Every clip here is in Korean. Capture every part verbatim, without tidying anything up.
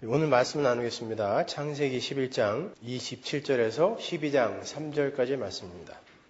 오늘 말씀 나누겠습니다. 창세기 십일 장 이십칠 절에서 십이 장 삼 절까지 말씀입니다.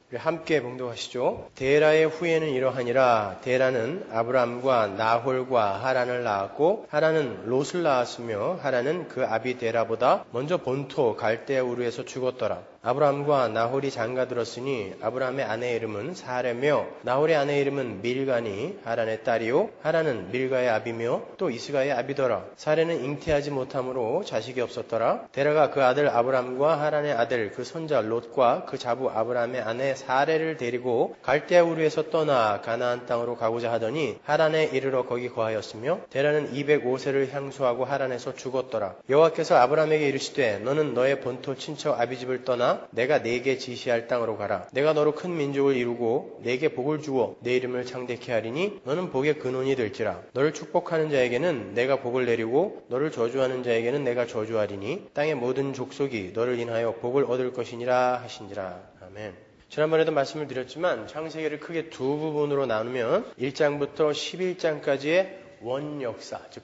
함께 봉독하시죠. 데라의 후예는 이러하니라. 데라는 아브람과 나홀과 하란을 낳았고 하란은 롯을 낳았으며 하란은 그 아비 데라보다 먼저 본토 갈대아 우르에서 죽었더라. 아브람과 나홀이 장가들었으니 아브람의 아내의 이름은 사레며 나홀의 아내의 이름은 밀가니 하란의 딸이요 하란은 밀가의 아비며 또 이스가의 아비더라. 사레는 잉태하지 못하므로 자식이 없었더라. 데라가 그 아들 아브람과 하란의 아들 그 손자 롯과 그 자부 아브람의 아내 사레를 데리고 갈대아 우르에서 떠나 가나안 땅으로 가고자 하더니 하란에 이르러 거기 거하였으며 데라는 이백오 세를 향수하고 하란에서 죽었더라. 여호와께서 아브람에게 이르시되 너는 너의 본토 친척 아비집을 떠나 내가 네게 지시할 땅으로 가라. 내가 너로 큰 민족을 이루고 네게 복을 주어 내 이름을 창대케 하리니 너는 복의 근원이 될지라. 너를 축복하는 자에게는 내가 복을 내리고 너를 저주하는 자에게는 내가 저주하리니 땅의 모든 족속이 너를 인하여 복을 얻을 것이니라 하신지라. 아멘. 지난번에도 말씀을 드렸지만 창세기를 크게 두 부분으로 나누면 일 장부터 십일 장까지의 원역사, 즉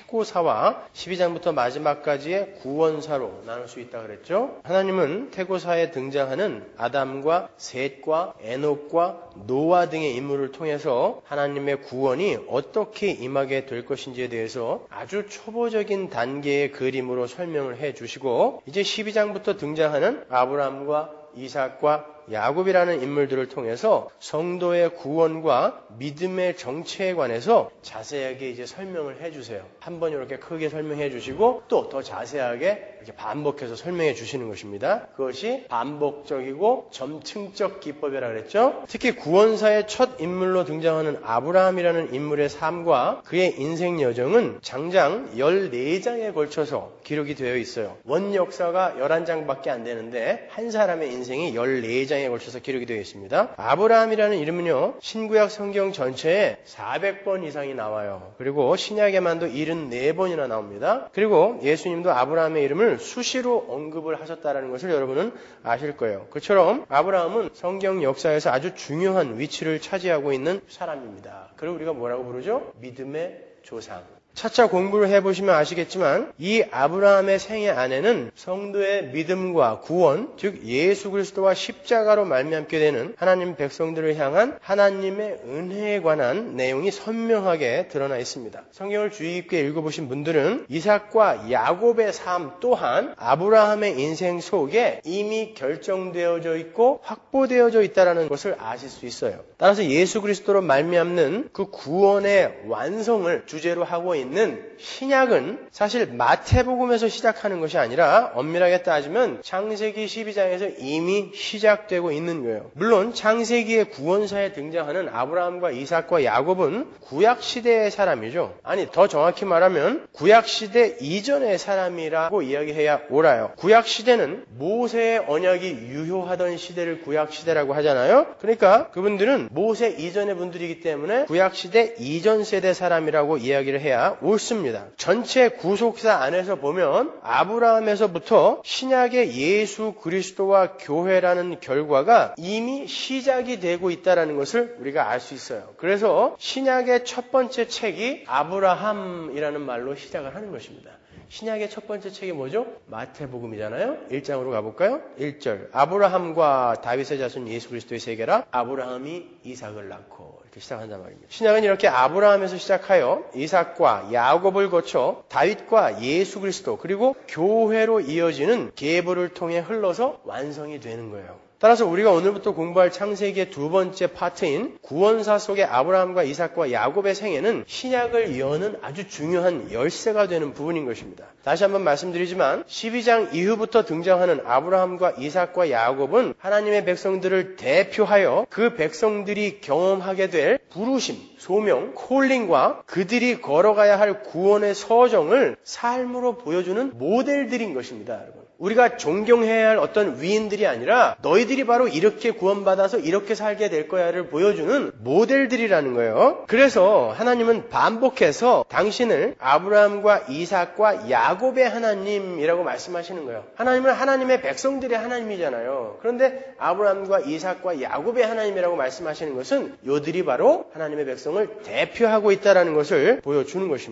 태고사와 십이 장부터 마지막까지의 구원사로 나눌 수 있다고 그랬죠. 하나님은 태고사에 등장하는 아담과 셋과 에녹과 노아 등의 인물을 통해서 하나님의 구원이 어떻게 임하게 될 것인지에 대해서 아주 초보적인 단계의 그림으로 설명을 해주시고 이제 십이 장부터 등장하는 아브람과 이삭과 야곱이라는 인물들을 통해서 성도의 구원과 믿음의 정체에 관해서 자세하게 이제 설명을 해주세요. 한 번 이렇게 크게 설명해 주시고 또 더 자세하게 이렇게 반복해서 설명해 주시는 것입니다. 그것이 반복적이고 점층적 기법이라고 그랬죠. 특히 구원사의 첫 인물로 등장하는 아브라함이라는 인물의 삶과 그의 인생 여정은 장장 열네 장에 걸쳐서 기록이 되어 있어요. 원 역사가 열한 장밖에 안 되는데 한 사람의 인생이 열네 장에 걸쳐서 기록이 되어 있습니다. 아브라함이라는 이름은요, 신구약 성경 전체에 사백 번 이상이 나와요. 그리고 신약에만도 칠십사 번이나 나옵니다. 그리고 예수님도 아브라함의 이름을 수시로 언급을 하셨다는 것을 여러분은 아실 거예요. 그처럼 아브라함은 성경 역사에서 아주 중요한 위치를 차지하고 있는 사람입니다. 그리고 우리가 뭐라고 부르죠? 믿음의 조상. 차차 공부를 해보시면 아시겠지만 이 아브라함의 생애 안에는 성도의 믿음과 구원, 즉 예수 그리스도와 십자가로 말미암게 되는 하나님 백성들을 향한 하나님의 은혜에 관한 내용이 선명하게 드러나 있습니다. 성경을 주의 깊게 읽어보신 분들은 이삭과 야곱의 삶 또한 아브라함의 인생 속에 이미 결정되어져 있고 확보되어져 있다는 것을 아실 수 있어요. 따라서 예수 그리스도로 말미암는 그 구원의 완성을 주제로 하고 있는 있는 신약은 사실 마태복음에서 시작하는 것이 아니라 엄밀하게 따지면 창세기 십이 장에서 이미 시작되고 있는 거예요. 물론 창세기의 구원사에 등장하는 아브라함과 이삭과 야곱은 구약시대의 사람이죠. 아니 더 정확히 말하면 구약시대 이전의 사람이라고 이야기해야 옳아요. 구약시대는 모세의 언약이 유효하던 시대를 구약시대라고 하잖아요. 그러니까 그분들은 모세 이전의 분들이기 때문에 구약시대 이전 세대 사람이라고 이야기를 해야 옳습니다. 전체 구속사 안에서 보면 아브라함에서부터 신약의 예수 그리스도와 교회라는 결과가 이미 시작이 되고 있다는 것을 우리가 알 수 있어요. 그래서 신약의 첫 번째 책이 아브라함이라는 말로 시작을 하는 것입니다. 신약의 첫 번째 책이 뭐죠? 마태복음이잖아요. 일 장으로 가볼까요? 일 절 아브라함과 다윗의 자손 예수 그리스도의 세계라 아브라함이 이삭을 낳고 이렇게 시작한단 말입니다. 신약은 이렇게 아브라함에서 시작하여 이삭과 야곱을 거쳐 다윗과 예수 그리스도 그리고 교회로 이어지는 계보를 통해 흘러서 완성이 되는 거예요. 따라서 우리가 오늘부터 공부할 창세기의 두 번째 파트인 구원사 속의 아브라함과 이삭과 야곱의 생애는 신약을 여는 아주 중요한 열쇠가 되는 부분인 것입니다. 다시 한번 말씀드리지만 십이 장 이후부터 등장하는 아브라함과 이삭과 야곱은 하나님의 백성들을 대표하여 그 백성들이 경험하게 될 부르심, 소명, 콜링과 그들이 걸어가야 할 구원의 서정을 삶으로 보여주는 모델들인 것입니다, 여러분. 우리가 존경해야 할 어떤 위인들이 아니라 너희들이 바로 이렇게 구원받아서 이렇게 살게 될 거야를 보여주는 모델들이라는 거예요. 그래서 하나님은 반복해서 당신을 아브라함과 이삭과 야곱의 하나님이라고 말씀하시는 거예요. 하나님은 하나님의 백성들의 하나님이잖아요. 그런데 아브라함과 이삭과 야곱의 하나님이라고 말씀하시는 것은 요들이 바로 하나님의 백성을 대표하고 있다는 것을 보여주는 것입니다.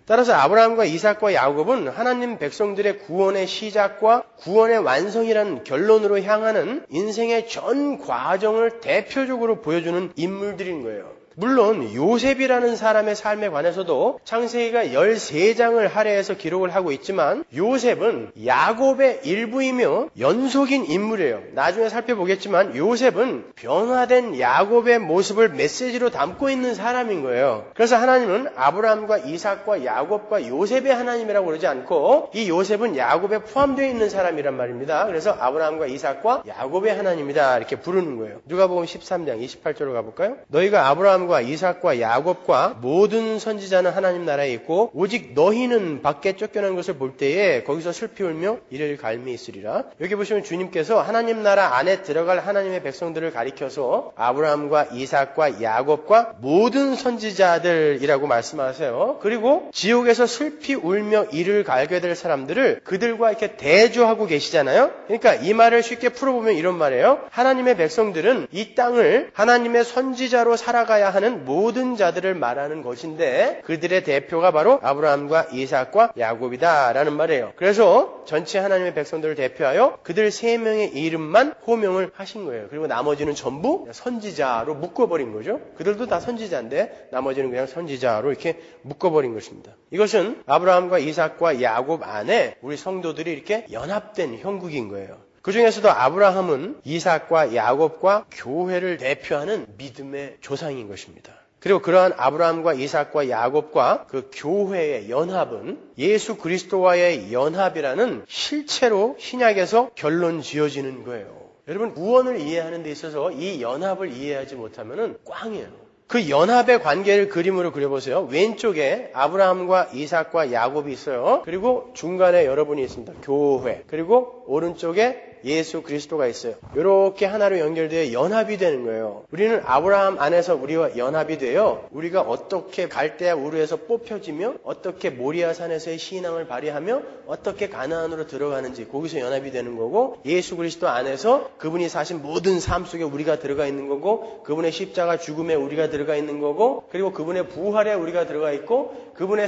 따라서 아브라함과 이삭과 야곱은 하나님 백성들의 구원의 시작과 구원의 완성이라는 결론으로 향하는 인생의 전 과정을 대표적으로 보여주는 인물들인 거예요. 물론 요셉이라는 사람의 삶에 관해서도 창세기가 열세 장을 할애해서 기록을 하고 있지만 요셉은 야곱의 일부이며 연속인 인물이에요. 나중에 살펴보겠지만 요셉은 변화된 야곱의 모습을 메시지로 담고 있는 사람인 거예요. 그래서 하나님은 아브라함과 이삭과 야곱과 요셉의 하나님이라고 그러지 않고 이 요셉은 야곱에 포함되어 있는 사람이란 말입니다. 그래서 아브라함과 이삭과 야곱의 하나님이다 이렇게 부르는 거예요. 누가복음 십삼 장 이십팔 절로 가볼까요? 너희가 아브라함 이삭과 야곱과 모든 선지자는 하나님 나라에 있고 오직 너희는 밖에 쫓겨난 것을 볼 때에 거기서 슬피 울며 이를 갈미 있으리라. 여기 보시면 주님께서 하나님 나라 안에 들어갈 하나님의 백성들을 가리켜서 아브라함과 이삭과 야곱과 모든 선지자들이라고 말씀하세요. 그리고 지옥에서 슬피 울며 이를 갈게 될 사람들을 그들과 이렇게 대조하고 계시잖아요. 그러니까 이 말을 쉽게 풀어보면 이런 말이에요. 하나님의 백성들은 이 땅을 하나님의 선지자로 살아가야 하는 모든 자들을 말하는 것인데 그들의 대표가 바로 아브라함과 이삭과 야곱이다라는 말이에요. 그래서 전체 하나님의 백성들을 대표하여 그들 세 명의 이름만 호명을 하신 거예요. 그리고 나머지는 전부 선지자로 묶어버린 거죠. 그들도 다 선지자인데 나머지는 그냥 선지자로 이렇게 묶어버린 것입니다. 이것은 아브라함과 이삭과 야곱 안에 우리 성도들이 이렇게 연합된 형국인 거예요. 그 중에서도 아브라함은 이삭과 야곱과 교회를 대표하는 믿음의 조상인 것입니다. 그리고 그러한 아브라함과 이삭과 야곱과 그 교회의 연합은 예수 그리스도와의 연합이라는 실체로 신약에서 결론 지어지는 거예요. 여러분 구원을 이해하는 데 있어서 이 연합을 이해하지 못하면 꽝이에요. 그 연합의 관계를 그림으로 그려보세요. 왼쪽에 아브라함과 이삭과 야곱이 있어요. 그리고 중간에 여러분이 있습니다. 교회. 그리고 오른쪽에 예수 그리스도가 있어요. 이렇게 하나로 연결되어 연합이 되는 거예요. 우리는 아브라함 안에서 우리와 연합이 되어 우리가 어떻게 갈대아 우르에서 뽑혀지며 어떻게 모리아 산에서의 신앙을 발휘하며 어떻게 가나안으로 들어가는지 거기서 연합이 되는 거고 예수 그리스도 안에서 그분이 사신 모든 삶 속에 우리가 들어가 있는 거고 그분의 십자가 죽음에 우리가 들어가 있는 거고 그리고 그분의 부활에 우리가 들어가 있고 그분의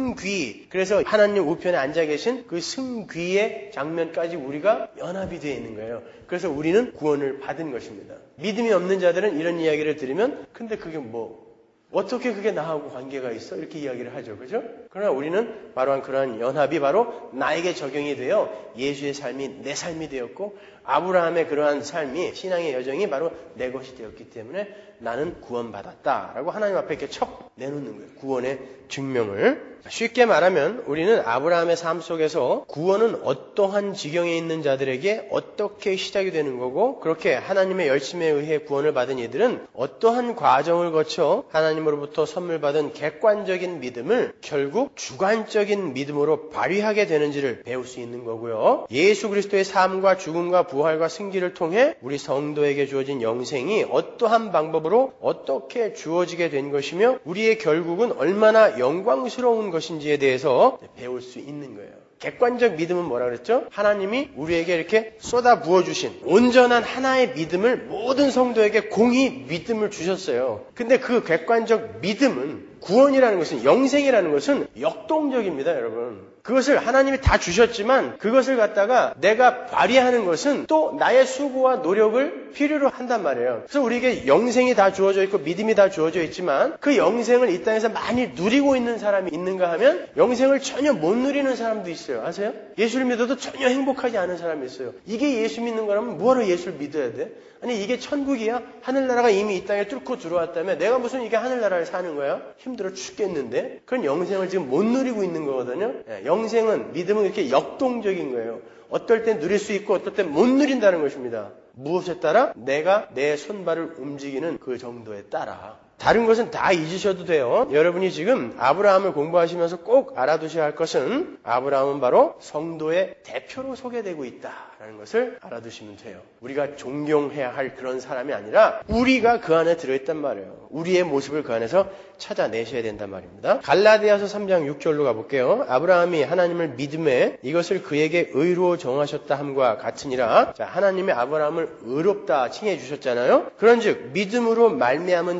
승귀 그래서 하나님 우편에 앉아 계신 그 승귀의 장면까지 우리가 연합이 되어 있는 거예요. 그래서 우리는 구원을 받은 것입니다. 믿음이 없는 자들은 이런 이야기를 들으면 근데 그게 뭐 어떻게 그게 나하고 관계가 있어? 이렇게 이야기를 하죠. 그죠? 그러나 우리는 바로 그러한 연합이 바로 나에게 적용이 되어 예수의 삶이 내 삶이 되었고 아브라함의 그러한 삶이 신앙의 여정이 바로 내 것이 되었기 때문에 나는 구원받았다라고 하나님 앞에 이렇게 척 내놓는 거예요. 구원의 증명을. 쉽게 말하면 우리는 아브라함의 삶 속에서 구원은 어떠한 지경에 있는 자들에게 어떻게 시작이 되는 거고 그렇게 하나님의 열심에 의해 구원을 받은 이들은 어떠한 과정을 거쳐 하나님으로부터 선물 받은 객관적인 믿음을 결국 주관적인 믿음으로 발휘하게 되는지를 배울 수 있는 거고요. 예수 그리스도의 삶과 죽음과 부활과 승기를 통해 우리 성도에게 주어진 영생이 어떠한 방법으로 어떻게 주어지게 된 것이며 우리의 결국은 얼마나 영광스러운 것인지에 대해서 배울 수 있는 거예요. 객관적 믿음은 뭐라 그랬죠? 하나님이 우리에게 이렇게 쏟아 부어주신 온전한 하나의 믿음을 모든 성도에게 공히 믿음을 주셨어요. 근데 그 객관적 믿음은 구원이라는 것은 영생이라는 것은 역동적입니다, 여러분. 그것을 하나님이 다 주셨지만 그것을 갖다가 내가 발휘하는 것은 또 나의 수고와 노력을 필요로 한단 말이에요. 그래서 우리에게 영생이 다 주어져 있고 믿음이 다 주어져 있지만 그 영생을 이 땅에서 많이 누리고 있는 사람이 있는가 하면 영생을 전혀 못 누리는 사람도 있어요. 아세요? 예수를 믿어도 전혀 행복하지 않은 사람이 있어요. 이게 예수 믿는 거라면 뭐하러 예수를 믿어야 돼? 아니 이게 천국이야? 하늘나라가 이미 이 땅에 뚫고 들어왔다며 내가 무슨 이게 하늘나라를 사는 거야? 힘들어 죽겠는데? 그건 영생을 지금 못 누리고 있는 거거든요. 영생은 믿음은 이렇게 역동적인 거예요. 어떨 땐 누릴 수 있고 어떨 땐 못 누린다는 것입니다. 무엇에 따라? 내가 내 손발을 움직이는 그 정도에 따라. 다른 것은 다 잊으셔도 돼요. 여러분이 지금 아브라함을 공부하시면서 꼭 알아두셔야 할 것은 아브라함은 바로 성도의 대표로 소개되고 있다라는 것을 알아두시면 돼요. 우리가 존경해야 할 그런 사람이 아니라 우리가 그 안에 들어있단 말이에요. 우리의 모습을 그 안에서 찾아내셔야 된단 말입니다. 갈라디아서 삼 장 육 절로 가볼게요. 아브라함이 하나님을 믿음에 이것을 그에게 의로 정하셨다 함과 같으니라. 자, 하나님이 아브라함을 의롭다 칭해 주셨잖아요. 그런즉 믿음으로 말미암은 자들은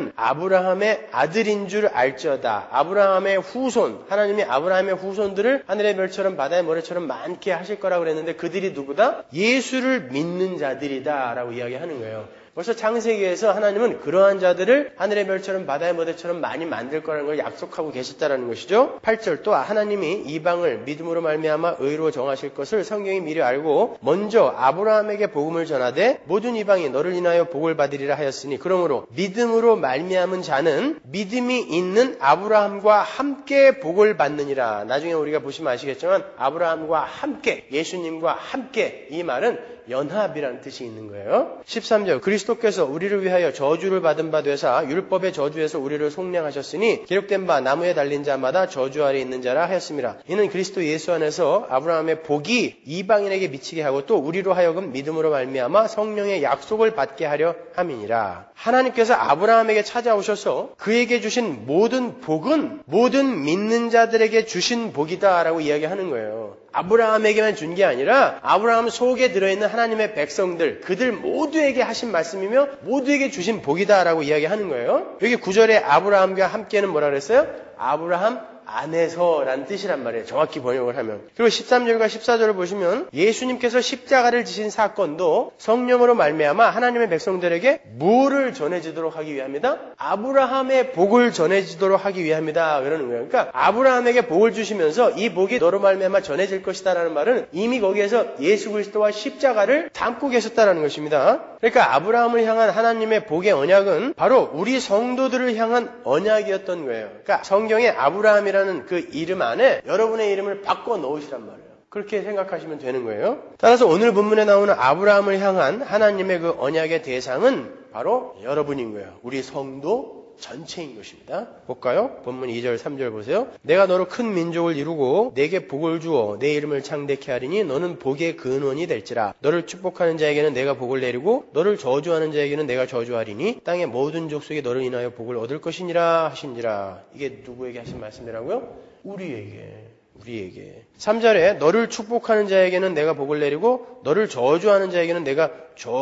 너는 아브라함의 아들인 줄 알지어다. 아브라함의 후손, 하나님이 아브라함의 후손들을 하늘의 별처럼 바다의 모래처럼 많게 하실 거라고 그랬는데 그들이 누구다? 예수를 믿는 자들이다 라고 이야기하는 거예요. 벌써 창세기에서 하나님은 그러한 자들을 하늘의 별처럼 바다의 모래처럼 많이 만들 거라는 걸 약속하고 계셨다는 것이죠. 팔 절 또 하나님이 이방을 믿음으로 말미암아 의로 정하실 것을 성경이 미리 알고 먼저 아브라함에게 복음을 전하되 모든 이방이 너를 인하여 복을 받으리라 하였으니 그러므로 믿음으로 말미암은 자는 믿음이 있는 아브라함과 함께 복을 받느니라. 나중에 우리가 보시면 아시겠지만 아브라함과 함께, 예수님과 함께, 이 말은 연합이라는 뜻이 있는 거예요. 십삼 절 그리스도께서 우리를 위하여 저주를 받은 바 되사 율법의 저주에서 우리를 속량하셨으니 기록된 바 나무에 달린 자마다 저주 아래 있는 자라 하였습니다. 이는 그리스도 예수 안에서 아브라함의 복이 이방인에게 미치게 하고 또 우리로 하여금 믿음으로 말미암아 성령의 약속을 받게 하려 함이니라. 하나님께서 아브라함에게 찾아오셔서 그에게 주신 모든 복은 모든 믿는 자들에게 주신 복이다라고 이야기하는 거예요. 아브라함에게만 준 게 아니라 아브라함 속에 들어있는 하나님의 백성들, 그들 모두에게 하신 말씀이며 모두에게 주신 복이다라고 이야기하는 거예요. 여기 구 절에 아브라함과 함께는 뭐라 그랬어요? 아브라함 안에서라는 뜻이란 말이에요. 정확히 번역을 하면. 그리고 십삼 절과 십사 절을 보시면 예수님께서 십자가를 지신 사건도 성령으로 말미암아 하나님의 백성들에게 뭐를 전해지도록 하기 위함이다? 아브라함의 복을 전해지도록 하기 위함이다. 그러는 거예요. 그러니까 아브라함에게 복을 주시면서 이 복이 너로 말미암아 전해질 것이다라는 말은 이미 거기에서 예수 그리스도와 십자가를 담고 계셨다라는 것입니다. 그러니까 아브라함을 향한 하나님의 복의 언약은 바로 우리 성도들을 향한 언약이었던 거예요. 그러니까 성경에 아브라함이라는 그 이름 안에 여러분의 이름을 바꿔 넣으시란 말이에요. 그렇게 생각하시면 되는 거예요. 따라서 오늘 본문에 나오는 아브라함을 향한 하나님의 그 언약의 대상은 바로 여러분인 거예요. 우리 성도 전체인 것입니다. 볼까요? 본문 이 절 삼 절 보세요. 내가 너로 큰 민족을 이루고 내게 복을 주어 내 이름을 창대케 하리니 너는 복의 근원이 될지라. 너를 축복하는 자에게는 내가 복을 내리고 너를 저주하는 자에게는 내가 저주하리니 땅의 모든 족속이 너를 인하여 복을 얻을 것이니라 하신지라. 이게 누구에게 하신 말씀이라고요? 우리에게. 우리에게. 삼 절에 너를 축복하는 자에게는 내가 복을 내리고 너를 저주하는 자에게는 내가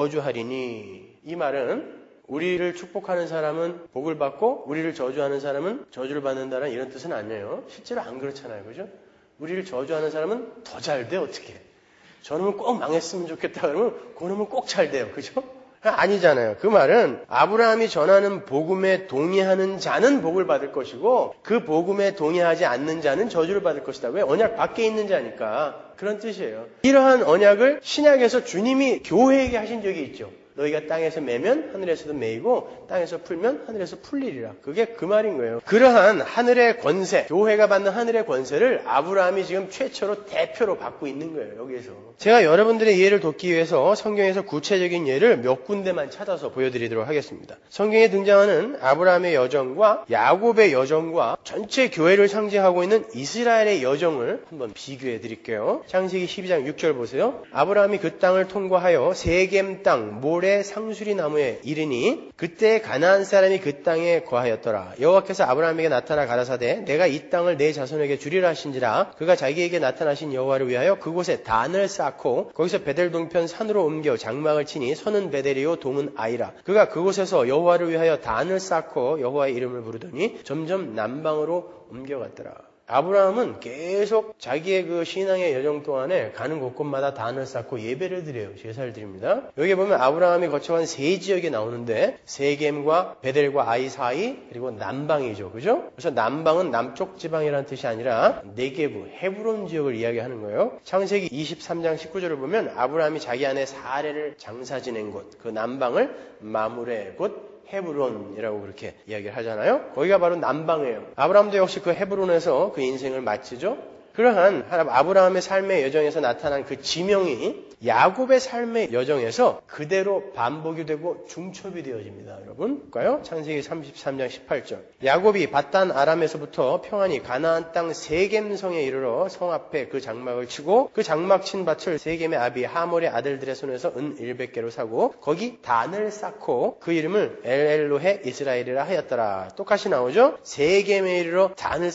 저주하리니. 이 말은 우리를 축복하는 사람은 복을 받고 우리를 저주하는 사람은 저주를 받는다는 이런 뜻은 아니에요. 실제로 안 그렇잖아요. 그죠? 우리를 저주하는 사람은 더 잘 돼. 어떻게? 저놈은 꼭 망했으면 좋겠다 그러면 그놈은 꼭 잘 돼요. 그죠? 아니잖아요. 그 말은 아브라함이 전하는 복음에 동의하는 자는 복을 받을 것이고 그 복음에 동의하지 않는 자는 저주를 받을 것이다. 왜? 언약 밖에 있는 자니까. 그런 뜻이에요. 이러한 언약을 신약에서 주님이 교회에게 하신 적이 있죠. 너희가 땅에서 매면 하늘에서도 매이고 땅에서 풀면 하늘에서 풀리리라. 그게 그 말인 거예요. 그러한 하늘의 권세, 교회가 받는 하늘의 권세를 아브라함이 지금 최초로 대표로 받고 있는 거예요. 여기에서. 제가 여러분들의 이해를 돕기 위해서 성경에서 구체적인 예를 몇 군데만 찾아서 보여드리도록 하겠습니다. 성경에 등장하는 아브라함의 여정과 야곱의 여정과 전체 교회를 상징하고 있는 이스라엘의 여정을 한번 비교해 드릴게요. 창세기 십이 장 육 절 보세요. 아브라함이 그 땅을 통과하여 세겜 땅 모래 상수리 나무에 이르니 그때 가나안 사람이 그 땅에 거하였더라. 여호와께서 아브라함에게 나타나 가라사대 내가 이 땅을 내 자손에게 주리라 하신지라. 그가 자기에게 나타나신 여호와를 위하여 그곳에 단을 쌓고 거기서 베델 동편 산으로 옮겨 장막을 치니 선은 베델이요 동은 아이라. 그가 그곳에서 여호와를 위하여 단을 쌓고 여호와의 이름을 부르더니 점점 남방으로 옮겨갔더라. 아브라함은 계속 자기의 그 신앙의 여정 동안에 가는 곳곳마다 단을 쌓고 예배를 드려요. 제사를 드립니다. 여기 보면 아브라함이 거쳐간 세 지역이 나오는데 세겜과 베델과 아이 사이 그리고 남방이죠. 그죠? 그래서 남방은 남쪽 지방이라는 뜻이 아니라 네게브, 헤브론 지역을 이야기하는 거예요. 창세기 이십삼 장 십구 절을 보면 아브라함이 자기 아내 사레를 장사 지낸 곳, 그 남방을 마므레 곧 헤브론이라고 그렇게 이야기를 하잖아요. 거기가 바로 남방이에요. 아브라함도 역시 그 헤브론에서 그 인생을 마치죠. 그러한 아브라함의 삶의 여정에서 나타난 그 지명이 야곱의 삶의 여정에서 그대로 반복이 되고 중첩이 되어집니다. 여러분 볼까요? 창세기 삼십삼 장 십팔 절. 야곱이 밧단 아람에서부터 평안히 가나안 땅 세겜성에 이르러 성 앞에 그 장막을 치고 그 장막 친 밭을 세겜의 아비 하몰의 아들들의 손에서 은 일백 개로 사고 거기 단을 쌓고 그 이름을 엘엘로헤 이스라엘이라 하였더라. 똑같이 나오죠? 세겜에 이르러 단을 쌓아요.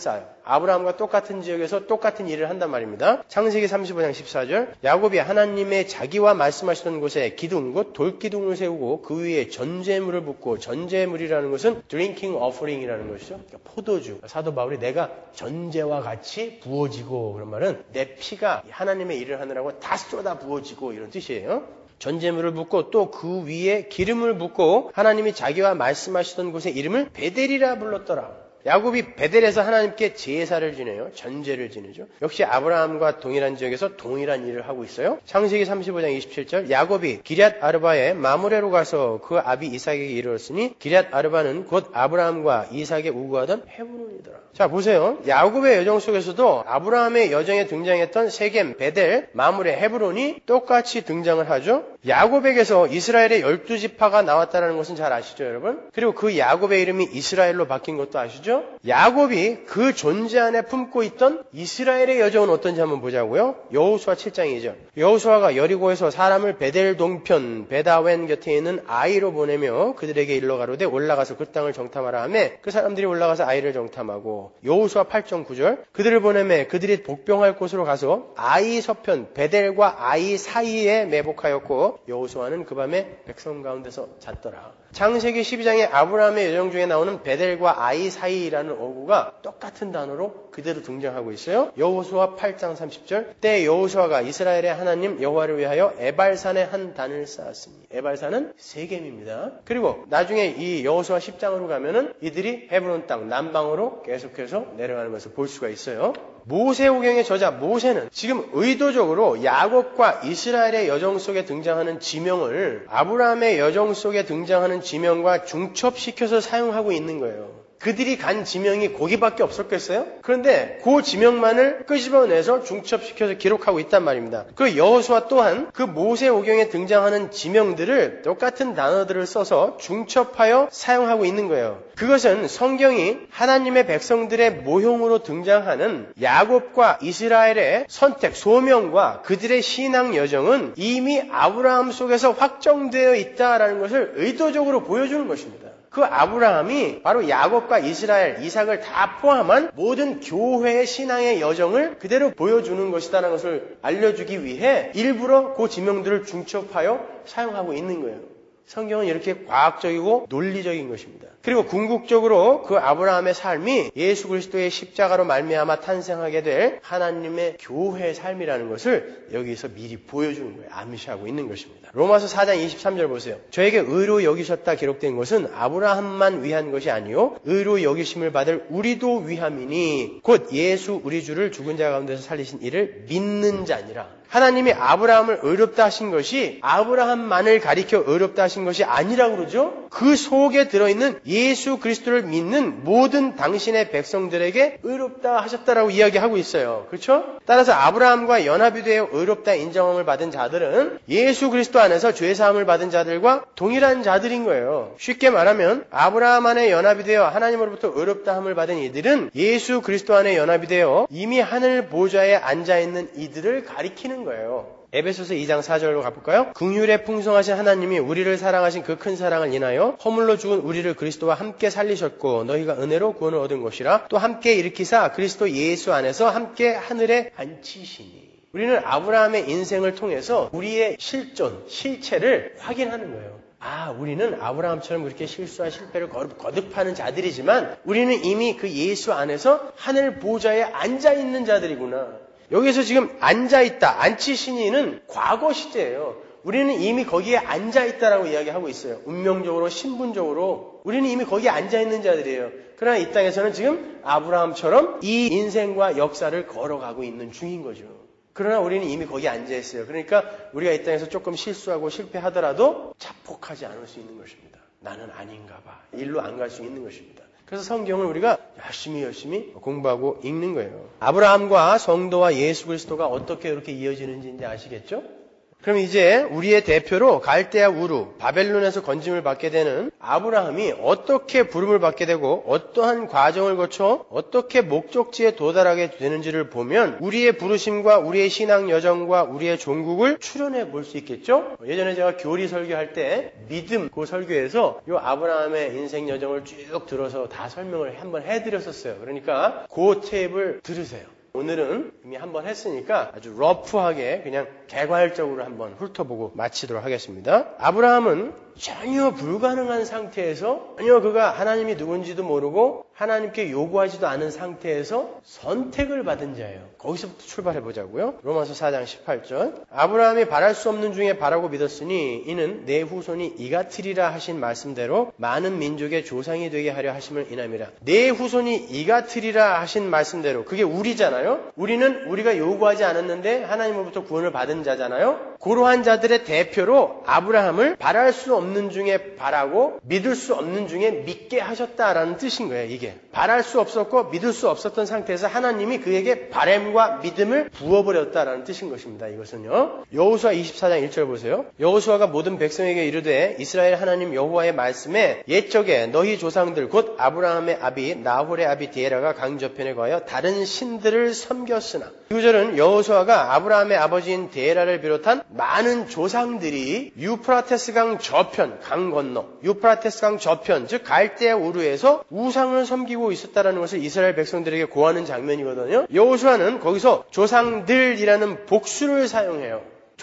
아브라함과 똑같은 지역에서 똑같은 일을 한단 말입니다. 창세기 삼십오 장 십사 절 야곱이 하나님의 자기와 말씀하시던 곳에 기둥 곧 돌기둥을 세우고 그 위에 전제물을 붓고 전제물이라는 것은 drinking offering이라는 것이죠. 그러니까 포도주. 사도 바울이 내가 전제와 같이 부어지고 그런 말은 내 피가 하나님의 일을 하느라고 다 쏟아 부어지고 이런 뜻이에요. 전제물을 붓고 또 그 위에 기름을 붓고 하나님이 자기와 말씀하시던 곳의 이름을 베델이라 불렀더라. 야곱이 베델에서 하나님께 제사를 지내요. 전제를 지내죠. 역시 아브라함과 동일한 지역에서 동일한 일을 하고 있어요. 창세기 삼십오 장 이십칠 절 야곱이 기럇 아르바에 마므레로 가서 그 아비 이삭에게 이르렀으니 기럇 아르바는 곧 아브라함과 이삭의 우구하던 헤브론이더라. 자 보세요. 야곱의 여정 속에서도 아브라함의 여정에 등장했던 세겜, 베델, 마므레, 헤브론이 똑같이 등장을 하죠. 야곱에게서 이스라엘의 열두 지파가 나왔다는 것은 잘 아시죠, 여러분? 그리고 그 야곱의 이름이 이스라엘로 바뀐 것도 아시죠? 야곱이 그 존재 안에 품고 있던 이스라엘의 여정은 어떤지 한번 보자고요. 여호수아 칠 장 이 절 여호수아가 여리고에서 사람을 베델 동편 베다웬 곁에 있는 아이로 보내며 그들에게 일러 가로되 올라가서 그 땅을 정탐하라 하며 그 사람들이 올라가서 아이를 정탐하고 여호수아 팔 장 구 절 그들을 보내매 그들이 복병할 곳으로 가서 아이 서편 베델과 아이 사이에 매복하였고 여호수아는 그 밤에 백성 가운데서 잤더라. 창세기 십이 장의 아브라함의 여정 중에 나오는 베델과 아이 사이라는 어구가 똑같은 단어로 그대로 등장하고 있어요. 여호수아 팔 장 삼십 절 때 여호수아가 이스라엘의 하나님 여호와를 위하여 에발산에 한 단을 쌓았으니 에발산은 세겜입니다. 그리고 나중에 이 여호수아 십 장으로 가면은 이들이 헤브론 땅 남방으로 계속해서 내려가는 것을 볼 수가 있어요. 모세오경의 저자 모세는 지금 의도적으로 야곱과 이스라엘의 여정 속에 등장하는 지명을 아브라함의 여정 속에 등장하는 지명과 중첩시켜서 사용하고 있는 거예요. 그들이 간 지명이 거기밖에 없었겠어요? 그런데 그 지명만을 끄집어내서 중첩시켜서 기록하고 있단 말입니다. 그 여호수아 또한 그 모세오경에 등장하는 지명들을 똑같은 단어들을 써서 중첩하여 사용하고 있는 거예요. 그것은 성경이 하나님의 백성들의 모형으로 등장하는 야곱과 이스라엘의 선택, 소명과 그들의 신앙 여정은 이미 아브라함 속에서 확정되어 있다라는 것을 의도적으로 보여주는 것입니다. 그 아브라함이 바로 야곱과 이스라엘, 이삭을 다 포함한 모든 교회의 신앙의 여정을 그대로 보여주는 것이다라는 것을 알려주기 위해 일부러 그 지명들을 중첩하여 사용하고 있는 거예요. 성경은 이렇게 과학적이고 논리적인 것입니다. 그리고 궁극적으로 그 아브라함의 삶이 예수 그리스도의 십자가로 말미암아 탄생하게 될 하나님의 교회의 삶이라는 것을 여기서 미리 보여주는 거예요. 암시하고 있는 것입니다. 로마서 사 장 이십삼 절 보세요. 저에게 의로 여기셨다 기록된 것은 아브라함만 위한 것이 아니요 의로 여기심을 받을 우리도 위함이니 곧 예수 우리 주를 죽은 자 가운데서 살리신 이를 믿는 자니라. 하나님이 아브라함을 의롭다 하신 것이 아브라함만을 가리켜 의롭다 하신 것이 아니라고 그러죠. 그 속에 들어있는 예수 그리스도를 믿는 모든 당신의 백성들에게 의롭다 하셨다라고 이야기하고 있어요. 그렇죠? 따라서 아브라함과 연합이 되어 의롭다 인정함을 받은 자들은 예수 그리스도 안에서 죄사함을 받은 자들과 동일한 자들인 거예요. 쉽게 말하면 아브라함 안에 연합이 되어 하나님으로부터 의롭다함을 받은 이들은 예수 그리스도 안에 연합이 되어 이미 하늘 보좌에 앉아있는 이들을 가리키는 거예요. 에베소서 이 장 사 절로 가볼까요? 긍휼에 풍성하신 하나님이 우리를 사랑하신 그 큰 사랑을 인하여 허물로 죽은 우리를 그리스도와 함께 살리셨고 너희가 은혜로 구원을 얻은 것이라 또 함께 일으키사 그리스도 예수 안에서 함께 하늘에 앉히시니. 우리는 아브라함의 인생을 통해서 우리의 실존, 실체를 확인하는 거예요. 아, 우리는 아브라함처럼 그렇게 실수와 실패를 거듭하는 자들이지만 우리는 이미 그 예수 안에서 하늘 보좌에 앉아있는 자들이구나. 여기서 지금 앉아있다, 앉히시니는 과거 시제예요. 우리는 이미 거기에 앉아있다라고 이야기하고 있어요. 운명적으로, 신분적으로 우리는 이미 거기에 앉아있는 자들이에요. 그러나 이 땅에서는 지금 아브라함처럼 이 인생과 역사를 걸어가고 있는 중인 거죠. 그러나 우리는 이미 거기에 앉아있어요. 그러니까 우리가 이 땅에서 조금 실수하고 실패하더라도 자폭하지 않을 수 있는 것입니다. 나는 아닌가 봐. 일로 안 갈 수 있는 것입니다. 그래서 성경을 우리가 열심히 열심히 공부하고 읽는 거예요. 아브라함과 성도와 예수 그리스도가 어떻게 이렇게 이어지는지 이제 아시겠죠? 그럼 이제 우리의 대표로 갈대아 우루, 바벨론에서 건짐을 받게 되는 아브라함이 어떻게 부름을 받게 되고 어떠한 과정을 거쳐 어떻게 목적지에 도달하게 되는지를 보면 우리의 부르심과 우리의 신앙 여정과 우리의 종국을 추론해 볼 수 있겠죠? 예전에 제가 교리 설교할 때 믿음 그 설교에서 이 아브라함의 인생 여정을 쭉 들어서 다 설명을 한번 해드렸었어요. 그러니까 그 테이프를 들으세요. 오늘은 이미 한번 했으니까 아주 러프하게 그냥 개괄적으로 한번 훑어보고 마치도록 하겠습니다. 아브라함은 전혀 불가능한 상태에서 전혀 그가 하나님이 누군지도 모르고 하나님께 요구하지도 않은 상태에서 선택을 받은 자예요. 거기서부터 출발해 보자고요. 로마서 사 장 십팔 절 아브라함이 바랄 수 없는 중에 바라고 믿었으니 이는 내 후손이 이같으리라 하신 말씀대로 많은 민족의 조상이 되게 하려 하심을 인함이라. 내 후손이 이같으리라 하신 말씀대로 그게 우리잖아요. 우리는 우리가 요구하지 않았는데 하나님으로부터 구원을 받은 자잖아요. 그러한 자들의 대표로 아브라함을 바랄 수 없는 중에 바라고 믿을 수 없는 중에 믿게 하셨다라는 뜻인 거예요. 이게 바랄 수 없었고 믿을 수 없었던 상태에서 하나님이 그에게 바램과 믿음을 부어버렸다라는 뜻인 것입니다. 이것은요. 여호수아 이십사 장 일 절 보세요. 여호수아가 모든 백성에게 이르되 이스라엘 하나님 여호와의 말씀에 옛적에 너희 조상들 곧 아브라함의 아비 나홀의 아비 디에라가 강저편에 가여 다른 신들을 섬겼으나 이 구절은 여호수아가 아브라함의 아버지인 디에라를 비롯한 많은 조상들이 유프라테스 강 저편, 강 건너 유프라테스 강 저편, 즉 갈대아 우르에서 우상을 섬기고 있었다는 것을 이스라엘 백성들에게 고하는 장면이거든요. 여호수아는 거기서 조상들이라는 복수를 사용해요.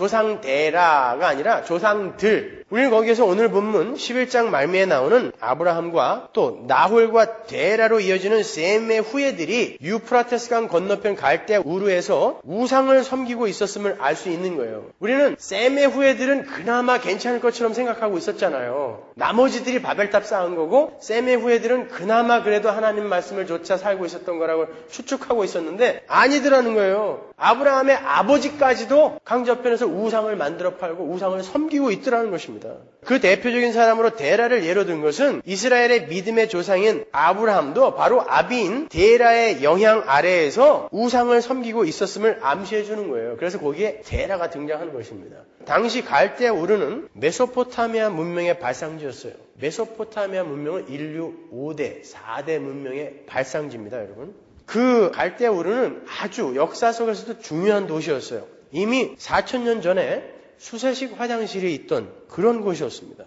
조상대라가 아니라 조상들. 우리는 거기에서 오늘 본문 십일 장 말미에 나오는 아브라함과 또 나홀과 데라로 이어지는 셈의 후예들이 유프라테스 강 건너편 갈대아 우르에서 우상을 섬기고 있었음을 알 수 있는 거예요. 우리는 셈의 후예들은 그나마 괜찮을 것처럼 생각하고 있었잖아요. 나머지들이 바벨탑 쌓은 거고 셈의 후예들은 그나마 그래도 하나님 말씀을 조차 살고 있었던 거라고 추측하고 있었는데 아니더라는 거예요. 아브라함의 아버지까지도 강저편에서 우상을 만들어 팔고 우상을 섬기고 있더라는 것입니다. 그 대표적인 사람으로 데라를 예로 든 것은 이스라엘의 믿음의 조상인 아브라함도 바로 아비인 데라의 영향 아래에서 우상을 섬기고 있었음을 암시해 주는 거예요. 그래서 거기에 데라가 등장하는 것입니다. 당시 갈대아 우르는 메소포타미아 문명의 발상지였어요. 메소포타미아 문명은 인류 오 대, 사 대 문명의 발상지입니다, 여러분. 그 갈대아 우르는 아주 역사 속에서도 중요한 도시였어요. 이미 사천 년 전에 수세식 화장실이 있던 그런 곳이었습니다.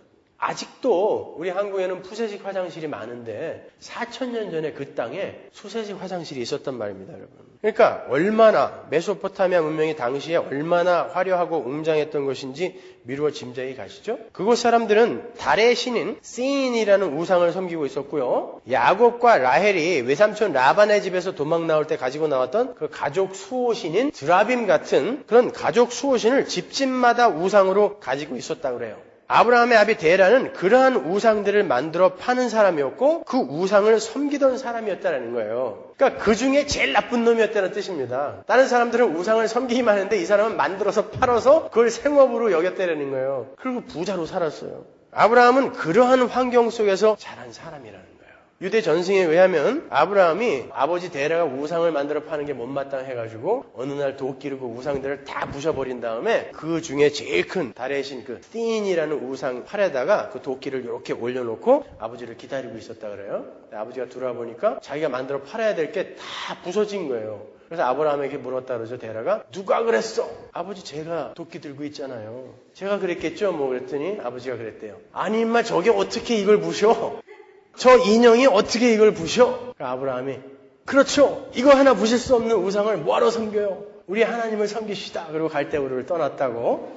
아직도 우리 한국에는 푸세식 화장실이 많은데 사천 년 전에 그 땅에 수세식 화장실이 있었단 말입니다, 여러분. 그러니까 얼마나 메소포타미아 문명이 당시에 얼마나 화려하고 웅장했던 것인지 미루어 짐작이 가시죠? 그곳 사람들은 달의 신인 시인이라는 우상을 섬기고 있었고요. 야곱과 라헬이 외삼촌 라반의 집에서 도망 나올 때 가지고 나왔던 그 가족 수호신인 드라빔 같은 그런 가족 수호신을 집집마다 우상으로 가지고 있었다고 그래요. 아브라함의 아비 데라는 그러한 우상들을 만들어 파는 사람이었고 그 우상을 섬기던 사람이었다는 거예요. 그러니까 그 중에 제일 나쁜 놈이었다는 뜻입니다. 다른 사람들은 우상을 섬기기만 하는데 이 사람은 만들어서 팔아서 그걸 생업으로 여겼다는 거예요. 그리고 부자로 살았어요. 아브라함은 그러한 환경 속에서 자란 사람이라는 거예요. 유대 전승에 의하면 아브라함이 아버지 데라가 우상을 만들어 파는 게 못마땅해가지고 어느 날 도끼로 그 우상들을 다 부셔버린 다음에 그 중에 제일 큰 달의 신 그 띠인이라는 우상 팔에다가 그 도끼를 이렇게 올려놓고 아버지를 기다리고 있었다 그래요. 아버지가 들어와보니까 자기가 만들어 팔아야 될 게 다 부서진 거예요. 그래서 아브라함에게 물었다 그러죠. 데라가 누가 그랬어? 아버지 제가 도끼 들고 있잖아요. 제가 그랬겠죠? 뭐 그랬더니 아버지가 그랬대요. 아니 인마 저게 어떻게 이걸 부셔? 저 인형이 어떻게 이걸 부셔? 아브라함이 그렇죠. 이거 하나 부실 수 없는 우상을 뭐하러 섬겨요? 우리 하나님을 섬기시다. 그리고 갈대아 우르를 떠났다고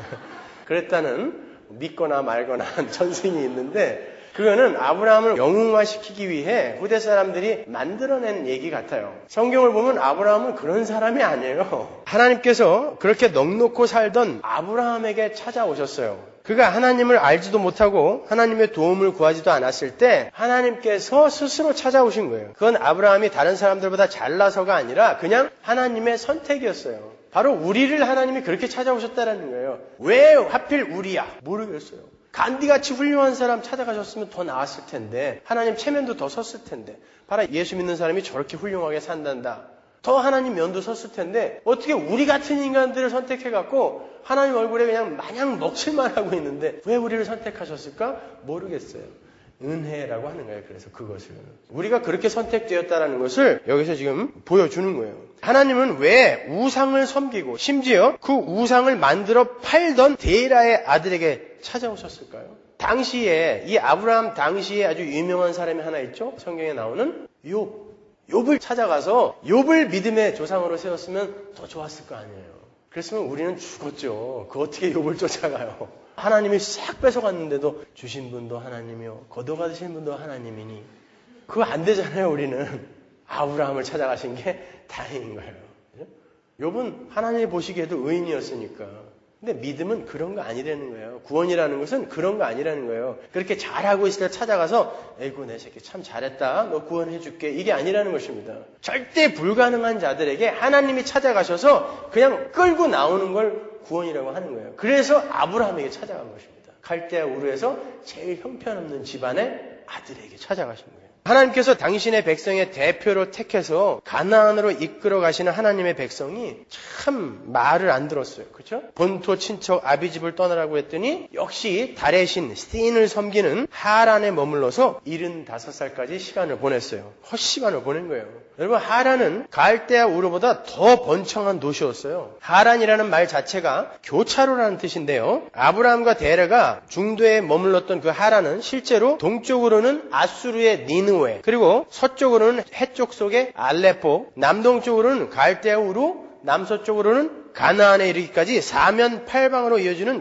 그랬다는 믿거나 말거나 한 전승이 있는데 그거는 아브라함을 영웅화시키기 위해 후대 사람들이 만들어낸 얘기 같아요. 성경을 보면 아브라함은 그런 사람이 아니에요. 하나님께서 그렇게 넉넉고 살던 아브라함에게 찾아오셨어요. 그가 하나님을 알지도 못하고 하나님의 도움을 구하지도 않았을 때 하나님께서 스스로 찾아오신 거예요. 그건 아브라함이 다른 사람들보다 잘나서가 아니라 그냥 하나님의 선택이었어요. 바로 우리를 하나님이 그렇게 찾아오셨다는 거예요. 왜 하필 우리야? 모르겠어요. 간디같이 훌륭한 사람 찾아가셨으면 더 나았을 텐데 하나님 체면도 더 섰을 텐데 봐라 예수 믿는 사람이 저렇게 훌륭하게 산단다. 더 하나님 면도 섰을 텐데 어떻게 우리 같은 인간들을 선택해갖고 하나님 얼굴에 그냥 마냥 먹칠만 하고 있는데 왜 우리를 선택하셨을까? 모르겠어요. 은혜라고 하는 거예요. 그래서 그것을 우리가 그렇게 선택되었다라는 것을 여기서 지금 보여주는 거예요. 하나님은 왜 우상을 섬기고 심지어 그 우상을 만들어 팔던 데라의 아들에게 찾아오셨을까요? 당시에 이 아브라함 당시에 아주 유명한 사람이 하나 있죠. 성경에 나오는 욥. 욥을 찾아가서 욥을 믿음의 조상으로 세웠으면 더 좋았을 거 아니에요. 그랬으면 우리는 죽었죠. 그 어떻게 욥을 쫓아가요? 하나님이 싹 뺏어갔는데도 주신 분도 하나님이요 거둬가신 분도 하나님이니 그거 안 되잖아요. 우리는 아브라함을 찾아가신 게 다행인 거예요. 욥은 하나님이 보시기에도 의인이었으니까. 근데 믿음은 그런 거 아니라는 거예요. 구원이라는 것은 그런 거 아니라는 거예요. 그렇게 잘하고 있을 때 찾아가서 에이구 내 새끼 참 잘했다. 너 구원해 줄게. 이게 아니라는 것입니다. 절대 불가능한 자들에게 하나님이 찾아가셔서 그냥 끌고 나오는 걸 구원이라고 하는 거예요. 그래서 아브라함에게 찾아간 것입니다. 갈대아 우르에서 제일 형편없는 집안의 아들에게 찾아가신 거예요. 하나님께서 당신의 백성의 대표로 택해서 가나안으로 이끌어 가시는 하나님의 백성이 참 말을 안 들었어요. 그렇죠? 본토 친척 아비집을 떠나라고 했더니 역시 달의 신 스틴을 섬기는 하란에 머물러서 일흔다섯 살까지 시간을 보냈어요. 헛시간을 보낸 거예요. 여러분 하란은 갈대아 우르보다 더 번창한 도시였어요. 하란이라는 말 자체가 교차로라는 뜻인데요. 아브라함과 데라가 중도에 머물렀던 그 하란은 실제로 동쪽으로는 아수르의 니느웨 그리고 서쪽으로는 해쪽 속의 알레포 남동쪽으로는 갈대아 우르 남서쪽으로는 가나안에 이르기까지 사면팔방으로 이어지는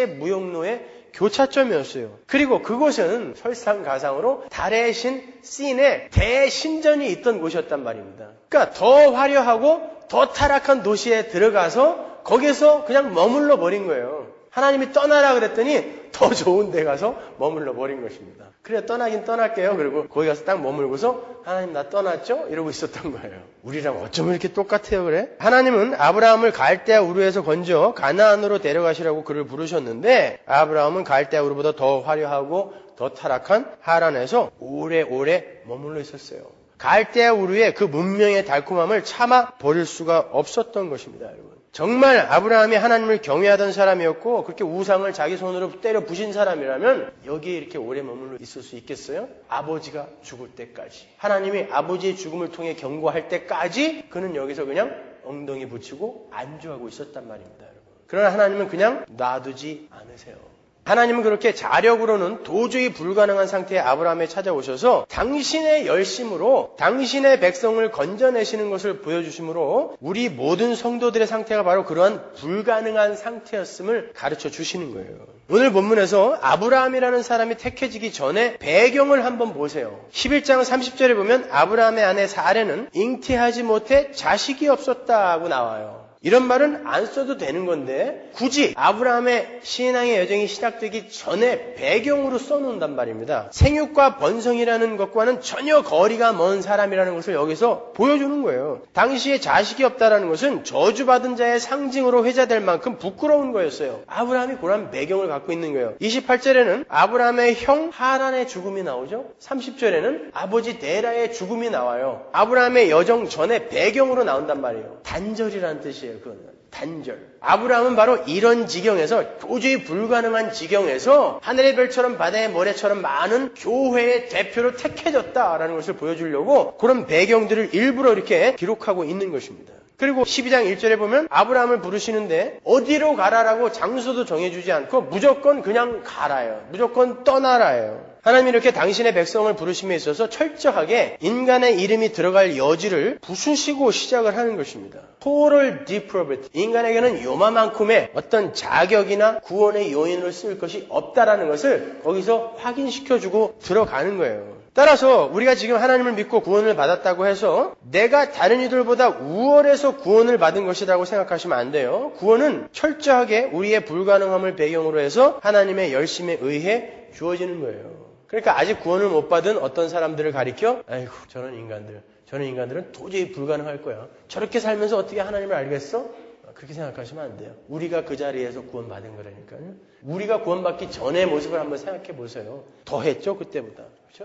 국제무역로의 교차점이었어요. 그리고 그곳은 설상가상으로 달의 신 씬의 대신전이 있던 곳이었단 말입니다. 그러니까 더 화려하고 더 타락한 도시에 들어가서 거기서 그냥 머물러 버린 거예요. 하나님이 떠나라 그랬더니 더 좋은 데 가서 머물러 버린 것입니다. 그래 떠나긴 떠날게요. 그리고 거기 가서 딱 머물고서 하나님 나 떠났죠? 이러고 있었던 거예요. 우리랑 어쩌면 이렇게 똑같아요 그래? 하나님은 아브라함을 갈대아 우르에서 건져 가나안으로 데려가시라고 그를 부르셨는데 아브라함은 갈대아 우르보다 더 화려하고 더 타락한 하란에서 오래오래 머물러 있었어요. 갈대아 우르의 그 문명의 달콤함을 참아 버릴 수가 없었던 것입니다. 여러분. 정말 아브라함이 하나님을 경외하던 사람이었고 그렇게 우상을 자기 손으로 때려 부신 사람이라면 여기에 이렇게 오래 머물러 있을 수 있겠어요? 아버지가 죽을 때까지 하나님이 아버지의 죽음을 통해 경고할 때까지 그는 여기서 그냥 엉덩이 붙이고 안주하고 있었단 말입니다. 여러분. 그러나 하나님은 그냥 놔두지 않으세요. 하나님은 그렇게 자력으로는 도저히 불가능한 상태의 아브라함에 찾아오셔서 당신의 열심으로 당신의 백성을 건져내시는 것을 보여주심으로 우리 모든 성도들의 상태가 바로 그러한 불가능한 상태였음을 가르쳐 주시는 거예요. 오늘 본문에서 아브라함이라는 사람이 택해지기 전에 배경을 한번 보세요. 십일 장 삼십 절에 보면 아브라함의 아내 사레는 잉태하지 못해 자식이 없었다고 나와요. 이런 말은 안 써도 되는 건데 굳이 아브라함의 신앙의 여정이 시작되기 전에 배경으로 써놓는단 말입니다. 생육과 번성이라는 것과는 전혀 거리가 먼 사람이라는 것을 여기서 보여주는 거예요. 당시에 자식이 없다라는 것은 저주받은 자의 상징으로 회자될 만큼 부끄러운 거였어요. 아브라함이 그런 배경을 갖고 있는 거예요. 이십팔 절에는 아브라함의 형 하란의 죽음이 나오죠. 삼십 절에는 아버지 데라의 죽음이 나와요. 아브라함의 여정 전에 배경으로 나온단 말이에요. 단절이라는 뜻이에요. 그거는 단절. 아브라함은 바로 이런 지경에서 도저히 불가능한 지경에서 하늘의 별처럼 바다의 모래처럼 많은 교회의 대표로 택해졌다라는 것을 보여주려고 그런 배경들을 일부러 이렇게 기록하고 있는 것입니다. 그리고 십이 장 일 절에 보면 아브라함을 부르시는데 어디로 가라라고 장소도 정해주지 않고 무조건 그냥 가라요. 무조건 떠나라예요. 하나님이 이렇게 당신의 백성을 부르심에 있어서 철저하게 인간의 이름이 들어갈 여지를 부수시고 시작을 하는 것입니다. Total depravity. 인간에게는 요만큼의 어떤 자격이나 구원의 요인을 쓸 것이 없다라는 것을 거기서 확인시켜주고 들어가는 거예요. 따라서 우리가 지금 하나님을 믿고 구원을 받았다고 해서 내가 다른 이들보다 우월해서 구원을 받은 것이라고 생각하시면 안 돼요. 구원은 철저하게 우리의 불가능함을 배경으로 해서 하나님의 열심에 의해 주어지는 거예요. 그러니까 아직 구원을 못 받은 어떤 사람들을 가리켜 아이고 저런 인간들, 저런 인간들은 도저히 불가능할 거야. 저렇게 살면서 어떻게 하나님을 알겠어? 그렇게 생각하시면 안 돼요. 우리가 그 자리에서 구원받은 거라니까요. 우리가 구원받기 전의 모습을 한번 생각해 보세요. 더 했죠 그때보다. 그렇죠?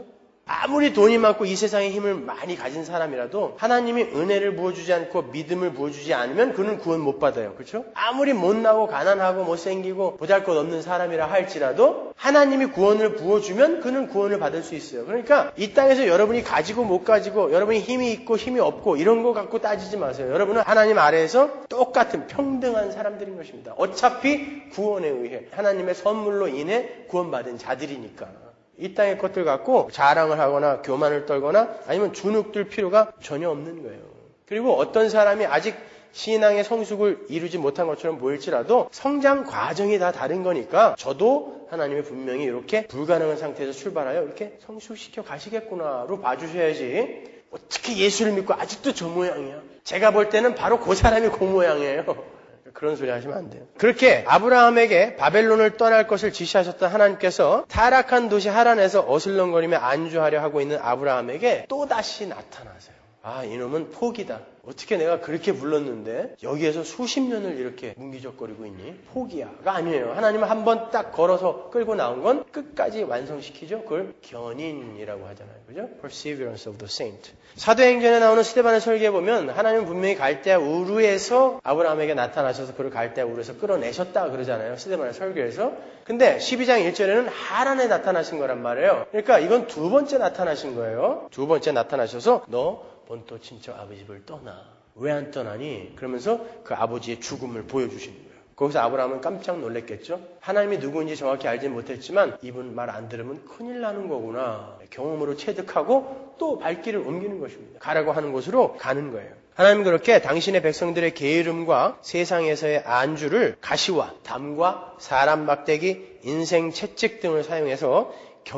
아무리 돈이 많고 이 세상의 힘을 많이 가진 사람이라도 하나님이 은혜를 부어주지 않고 믿음을 부어주지 않으면 그는 구원 못 받아요. 그렇죠? 아무리 못나고 가난하고 못생기고 보잘것없는 사람이라 할지라도 하나님이 구원을 부어주면 그는 구원을 받을 수 있어요. 그러니까 이 땅에서 여러분이 가지고 못 가지고 여러분이 힘이 있고 힘이 없고 이런 거 갖고 따지지 마세요. 여러분은 하나님 아래에서 똑같은 평등한 사람들인 것입니다. 어차피 구원에 의해 하나님의 선물로 인해 구원받은 자들이니까. 이 땅의 것들 갖고 자랑을 하거나 교만을 떨거나 아니면 주눅들 필요가 전혀 없는 거예요. 그리고 어떤 사람이 아직 신앙의 성숙을 이루지 못한 것처럼 보일지라도 성장 과정이 다 다른 거니까 저도 하나님이 분명히 이렇게 불가능한 상태에서 출발하여 이렇게 성숙시켜 가시겠구나로 봐주셔야지 어떻게 예수를 믿고 아직도 저 모양이야. 제가 볼 때는 바로 그 사람이 그 모양이에요. 그런 소리 하시면 안 돼요. 그렇게 아브라함에게 바벨론을 떠날 것을 지시하셨던 하나님께서 타락한 도시 하란에서 어슬렁거리며 안주하려 하고 있는 아브라함에게 또다시 나타나세요. 아, 이놈은 포기다. 어떻게 내가 그렇게 불렀는데 여기에서 수십 년을 이렇게 뭉기적거리고 있니? 포기야가 아니에요. 하나님은 한 번 딱 걸어서 끌고 나온 건 끝까지 완성시키죠. 그걸 견인이라고 하잖아요. 그죠? Perseverance of the saint. 사도행전에 나오는 스데반의 설계에 보면 하나님은 분명히 갈대아 우르에서 아브라함에게 나타나셔서 그를 갈대아 우르에서 끌어내셨다 그러잖아요. 스데반의 설계에서. 근데 십이 장 일 절에는 하란에 나타나신 거란 말이에요. 그러니까 이건 두 번째 나타나신 거예요. 두 번째 나타나셔서 너 본토 친척 아버지 집을 떠나. 왜 안 떠나니? 그러면서 그 아버지의 죽음을 보여주시는 거예요. 거기서 아브라함은 깜짝 놀랐겠죠. 하나님이 누구인지 정확히 알지 못했지만 이분 말 안 들으면 큰일 나는 거구나. 경험으로 체득하고 또 발길을 옮기는 것입니다. 가라고 하는 곳으로 가는 거예요. 하나님은 그렇게 당신의 백성들의 게으름과 세상에서의 안주를 가시와 담과 사람 막대기, 인생 채찍 등을 사용해서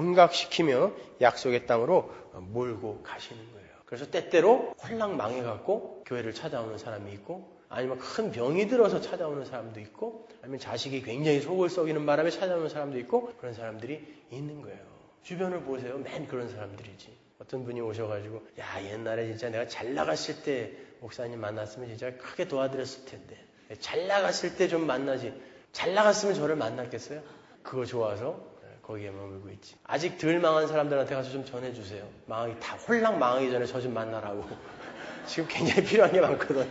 경각시키며 약속의 땅으로 몰고 가시는 거예요. 그래서 때때로 홀랑 망해갖고 교회를 찾아오는 사람이 있고 아니면 큰 병이 들어서 찾아오는 사람도 있고 아니면 자식이 굉장히 속을 썩이는 바람에 찾아오는 사람도 있고 그런 사람들이 있는 거예요. 주변을 보세요. 맨 그런 사람들이지. 어떤 분이 오셔가지고 야 옛날에 진짜 내가 잘 나갔을 때 목사님 만났으면 진짜 크게 도와드렸을 텐데 잘 나갔을 때 좀 만나지 잘 나갔으면 저를 만났겠어요? 그거 좋아서 거기에 머물고 있지. 아직 덜 망한 사람들한테 가서 좀 전해주세요. 망하기 다 홀랑 망하기 전에 저 좀 만나라고. 지금 굉장히 필요한 게 많거든요.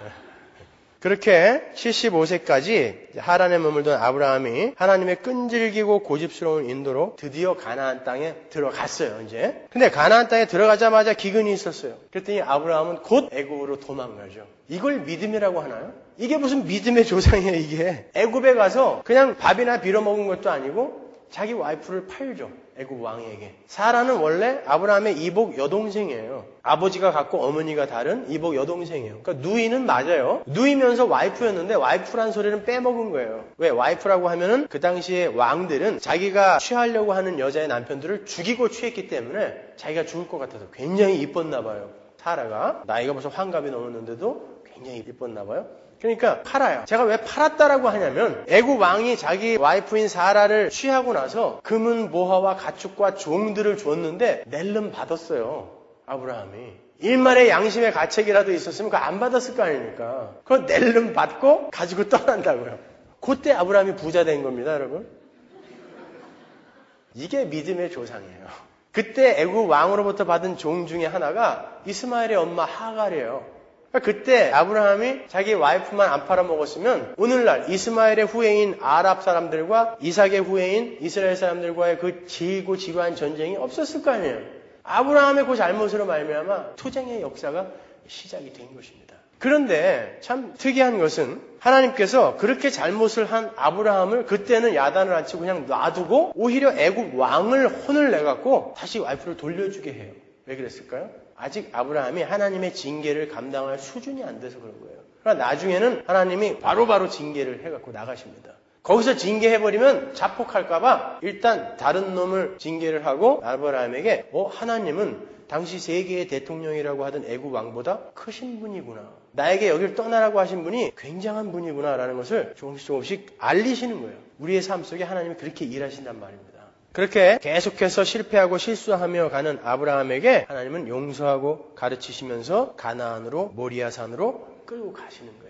그렇게 칠십오 세까지 하란에 머물던 아브라함이 하나님의 끈질기고 고집스러운 인도로 드디어 가나안 땅에 들어갔어요. 이제. 근데 가나안 땅에 들어가자마자 기근이 있었어요. 그랬더니 아브라함은 곧 애굽으로 도망가죠. 이걸 믿음이라고 하나요? 이게 무슨 믿음의 조상이에요, 이게. 애굽에 가서 그냥 밥이나 빌어먹은 것도 아니고 자기 와이프를 팔죠. 애굽 왕에게. 사라는 원래 아브라함의 이복 여동생이에요. 아버지가 같고 어머니가 다른 이복 여동생이에요. 그러니까 누이는 맞아요. 누이면서 와이프였는데 와이프란 소리는 빼먹은 거예요. 왜? 와이프라고 하면은 그 당시에 왕들은 자기가 취하려고 하는 여자의 남편들을 죽이고 취했기 때문에 자기가 죽을 것 같아서 굉장히 이뻤나 봐요. 사라가. 나이가 벌써 환갑이 넘었는데도 굉장히 이뻤나 봐요. 그러니까 팔아요. 제가 왜 팔았다라고 하냐면 애굽 왕이 자기 와이프인 사라를 취하고 나서 금은 보화와 가축과 종들을 줬는데 낼름 받았어요. 아브라함이. 일말의 양심의 가책이라도 있었으면 그거 안 받았을 거 아닙니까? 그거 낼름 받고 가지고 떠난다고요. 그때 아브라함이 부자 된 겁니다, 여러분. 이게 믿음의 조상이에요. 그때 애굽 왕으로부터 받은 종 중에 하나가 이스마엘의 엄마 하갈이에요. 그때 아브라함이 자기 와이프만 안 팔아먹었으면 오늘날 이스마엘의 후예인 아랍 사람들과 이삭의 후예인 이스라엘 사람들과의 그 길고 지루한 전쟁이 없었을 거 아니에요. 아브라함의 그 잘못으로 말미암아 투쟁의 역사가 시작이 된 것입니다. 그런데 참 특이한 것은 하나님께서 그렇게 잘못을 한 아브라함을 그때는 야단을 안 치고 그냥 놔두고 오히려 애굽 왕을 혼을 내갖고 다시 와이프를 돌려주게 해요. 왜 그랬을까요? 아직 아브라함이 하나님의 징계를 감당할 수준이 안 돼서 그런 거예요. 그러나 나중에는 하나님이 바로바로 징계를 해갖고 나가십니다. 거기서 징계해버리면 자폭할까봐 일단 다른 놈을 징계를 하고 아브라함에게 어 하나님은 당시 세계의 대통령이라고 하던 애굽 왕보다 크신 분이구나. 나에게 여길 떠나라고 하신 분이 굉장한 분이구나 라는 것을 조금씩 조금씩 알리시는 거예요. 우리의 삶 속에 하나님이 그렇게 일하신단 말입니다. 그렇게 계속해서 실패하고 실수하며 가는 아브라함에게 하나님은 용서하고 가르치시면서 가나안으로 모리아산으로 끌고 가시는 거예요.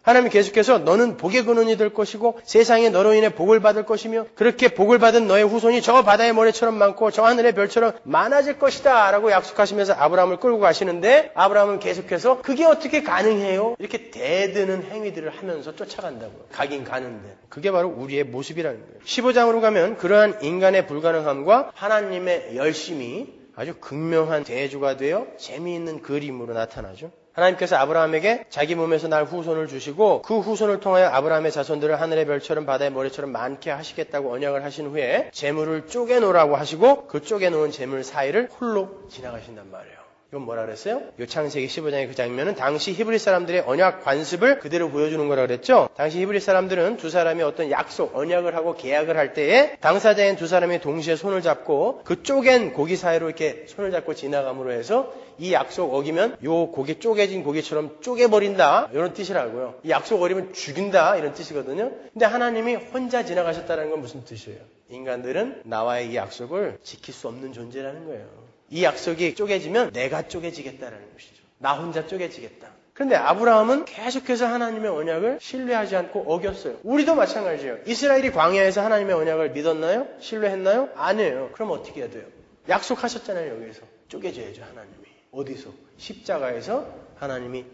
하나님 계속해서 너는 복의 근원이 될 것이고 세상에 너로 인해 복을 받을 것이며 그렇게 복을 받은 너의 후손이 저 바다의 모래처럼 많고 저 하늘의 별처럼 많아질 것이다 라고 약속하시면서 아브라함을 끌고 가시는데 아브라함은 계속해서 그게 어떻게 가능해요? 이렇게 대드는 행위들을 하면서 쫓아간다고요. 가긴 가는데 그게 바로 우리의 모습이라는 거예요. 십오 장으로 가면 그러한 인간의 불가능함과 하나님의 열심이 아주 극명한 대조가 되어 재미있는 그림으로 나타나죠. 하나님께서 아브라함에게 자기 몸에서 날 후손을 주시고 그 후손을 통하여 아브라함의 자손들을 하늘의 별처럼 바다의 모래처럼 많게 하시겠다고 언약을 하신 후에 재물을 쪼개놓으라고 하시고 그 쪼개놓은 재물 사이를 홀로 지나가신단 말이에요. 이건 뭐라 그랬어요? 이 창세기 십오 장의 그 장면은 당시 히브리 사람들의 언약 관습을 그대로 보여주는 거라 그랬죠. 당시 히브리 사람들은 두 사람이 어떤 약속, 언약을 하고 계약을 할 때에 당사자인 두 사람이 동시에 손을 잡고 그 쪼갠 고기 사이로 이렇게 손을 잡고 지나감으로 해서 이 약속 어기면 요 고기 쪼개진 고기처럼 쪼개버린다 이런 뜻이라고요. 이 약속 어기면 죽인다 이런 뜻이거든요. 근데 하나님이 혼자 지나가셨다는 건 무슨 뜻이에요? 인간들은 나와의 이 약속을 지킬 수 없는 존재라는 거예요. 이 약속이 쪼개지면 내가 쪼개지겠다라는 것이죠. 나 혼자 쪼개지겠다. 그런데 아브라함은 계속해서 하나님의 언약을 신뢰하지 않고 어겼어요. 우리도 마찬가지예요. 이스라엘이 광야에서 하나님의 언약을 믿었나요? 신뢰했나요? 아니에요. 그럼 어떻게 해야 돼요? 약속하셨잖아요. 여기서. 쪼개져야죠. 하나님이. 어디서? 십자가에서 하나님이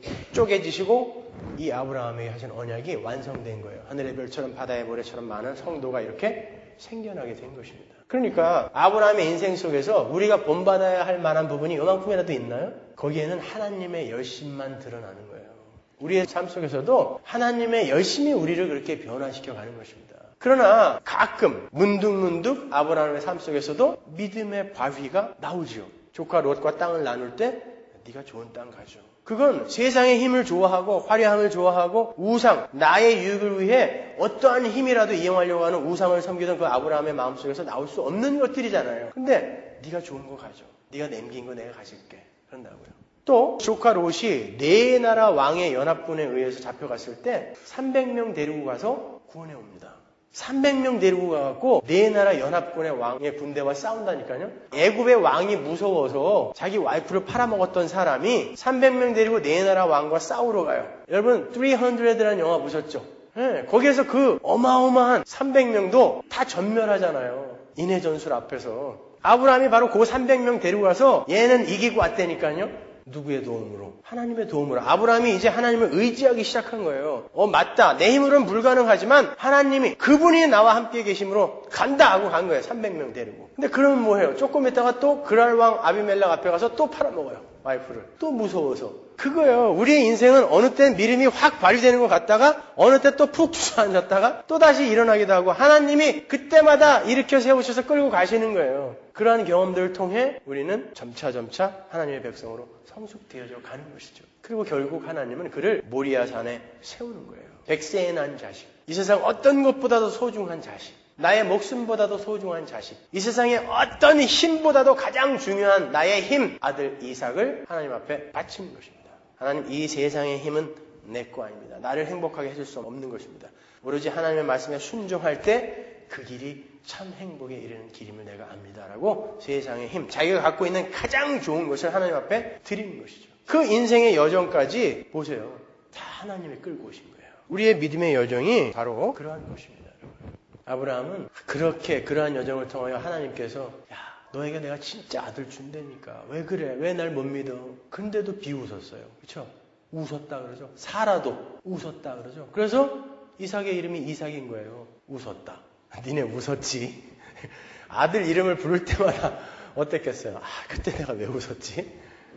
쪼개지시고 이 아브라함에게 하신 언약이 완성된 거예요. 하늘의 별처럼 바다의 모래처럼 많은 성도가 이렇게 생겨나게 된 것입니다. 그러니까 아브라함의 인생 속에서 우리가 본받아야 할 만한 부분이 요만큼이라도 있나요? 거기에는 하나님의 열심만 드러나는 거예요. 우리의 삶 속에서도 하나님의 열심이 우리를 그렇게 변화시켜 가는 것입니다. 그러나 가끔 문득문득 아브라함의 삶 속에서도 믿음의 바위가 나오죠. 조카 롯과 땅을 나눌 때 네가 좋은 땅 가져. 그건 세상의 힘을 좋아하고 화려함을 좋아하고 우상, 나의 유익을 위해 어떠한 힘이라도 이용하려고 하는 우상을 섬기던 그 아브라함의 마음속에서 나올 수 없는 것들이잖아요. 근데 네가 좋은 거 가져. 네가 남긴 거 내가 가질게. 그런다고요. 또 조카 롯이 네 나라 왕의 연합군에 의해서 잡혀갔을 때 삼백 명 데리고 가서 구원해 옵니다. 삼백 명 데리고 가갖고 네 나라 연합군의 왕의 군대와 싸운다니까요. 애굽의 왕이 무서워서 자기 와이프를 팔아먹었던 사람이 삼백 명 데리고 네 나라 왕과 싸우러 가요. 여러분 삼백라는 영화 보셨죠? 네, 거기에서 그 어마어마한 삼백 명도 다 전멸하잖아요. 인해 전술 앞에서. 아브라함이 바로 그 삼백 명 데리고 가서 얘는 이기고 왔다니까요. 누구의 도움으로? 하나님의 도움으로. 아브라함이 이제 하나님을 의지하기 시작한 거예요. 어, 맞다. 내 힘으로는 불가능하지만 하나님이 그분이 나와 함께 계심으로 간다 하고 간 거예요. 삼백 명 데리고. 근데 그러면 뭐해요? 조금 있다가 또 그랄왕 아비멜렉 앞에 가서 또 팔아먹어요. 와이프를. 또 무서워서. 그거예요. 우리의 인생은 어느 땐 믿음이 확 발휘되는 것 같다가 어느 때 또 푹 주저앉았다가 또 다시 일어나기도 하고 하나님이 그때마다 일으켜 세우셔서 끌고 가시는 거예요. 그러한 경험들을 통해 우리는 점차점차 하나님의 백성으로 성숙되어져 가는 것이죠. 그리고 결국 하나님은 그를 모리아 산에 세우는 거예요. 백세에 난 자식. 이 세상 어떤 것보다도 소중한 자식. 나의 목숨보다도 소중한 자식. 이 세상의 어떤 힘보다도 가장 중요한 나의 힘, 아들 이삭을 하나님 앞에 바치는 것입니다. 하나님, 이 세상의 힘은 내 거 아닙니다. 나를 행복하게 해줄 수 없는 것입니다. 오로지 하나님의 말씀에 순종할 때 그 길이 참 행복에 이르는 길임을 내가 압니다라고 세상의 힘, 자기가 갖고 있는 가장 좋은 것을 하나님 앞에 드리는 것이죠. 그 인생의 여정까지 보세요. 다 하나님이 끌고 오신 거예요. 우리의 믿음의 여정이 바로 그러한 것입니다. 아브라함은 그렇게 그러한 여정을 통하여 하나님께서 야, 너에게 내가 진짜 아들 준다니까. 왜 그래? 왜 날 못 믿어? 근데도 비웃었어요. 그렇죠? 웃었다 그러죠. 사라도 웃었다 그러죠. 그래서 이삭의 이름이 이삭인 거예요. 웃었다. 니네 웃었지. 아들 이름을 부를 때마다 어땠겠어요? 아, 그때 내가 왜 웃었지?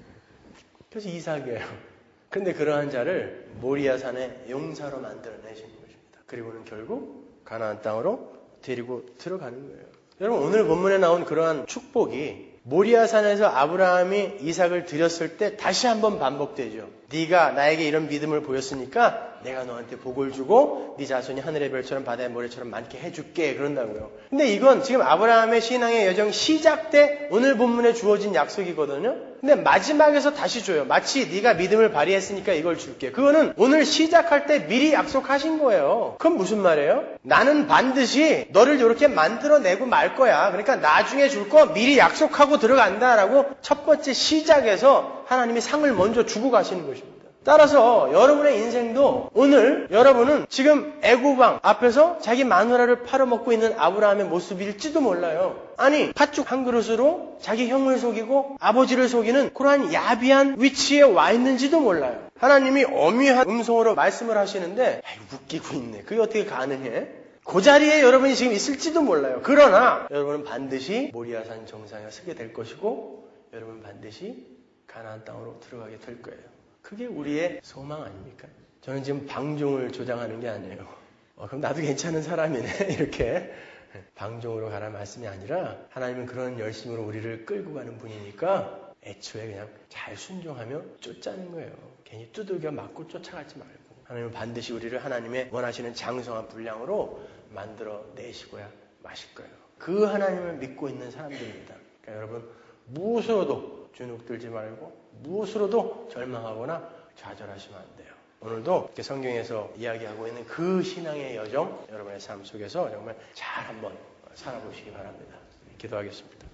그래서 이삭이에요. 그런데 그러한 자를 모리아산의 용사로 만들어내시는 것입니다. 그리고는 결국 가나안 땅으로 데리고 들어가는 거예요. 여러분, 오늘 본문에 나온 그러한 축복이 모리아산에서 아브라함이 이삭을 드렸을 때 다시 한번 반복되죠. 네가 나에게 이런 믿음을 보였으니까 내가 너한테 복을 주고 네 자손이 하늘의 별처럼 바다의 모래처럼 많게 해줄게 그런다고요. 근데 이건 지금 아브라함의 신앙의 여정 시작 때 오늘 본문에 주어진 약속이거든요. 근데 마지막에서 다시 줘요. 마치 네가 믿음을 발휘했으니까 이걸 줄게. 그거는 오늘 시작할 때 미리 약속하신 거예요. 그건 무슨 말이에요? 나는 반드시 너를 이렇게 만들어내고 말 거야. 그러니까 나중에 줄 거 미리 약속하고 들어간다라고 첫 번째 시작에서 하나님이 상을 먼저 주고 가시는 것입니다. 따라서 여러분의 인생도 오늘 여러분은 지금 애고방 앞에서 자기 마누라를 팔아먹고 있는 아브라함의 모습일지도 몰라요. 아니 팥죽 한 그릇으로 자기 형을 속이고 아버지를 속이는 그러한 야비한 위치에 와 있는지도 몰라요. 하나님이 어미한 음성으로 말씀을 하시는데 아이, 웃기고 있네. 그게 어떻게 가능해? 그 자리에 여러분이 지금 있을지도 몰라요. 그러나 여러분은 반드시 모리아산 정상에 서게 될 것이고 여러분은 반드시 가나안 땅으로 들어가게 될 거예요. 그게 우리의 소망 아닙니까? 저는 지금 방종을 조장하는 게 아니에요. 어, 그럼 나도 괜찮은 사람이네. 이렇게 방종으로 가라는 말씀이 아니라 하나님은 그런 열심으로 우리를 끌고 가는 분이니까 애초에 그냥 잘 순종하며 쫓자는 거예요. 괜히 두들겨 맞고 쫓아가지 말고 하나님은 반드시 우리를 하나님의 원하시는 장성한 분량으로 만들어 내시고야 마실 거예요. 그 하나님을 믿고 있는 사람들입니다. 그러니까 여러분 무엇으로도 주눅들지 말고 무엇으로도 절망하거나 좌절하시면 안 돼요. 오늘도 이렇게 성경에서 이야기하고 있는 그 신앙의 여정 여러분의 삶 속에서 정말 잘 한번 살아보시기 바랍니다. 기도하겠습니다.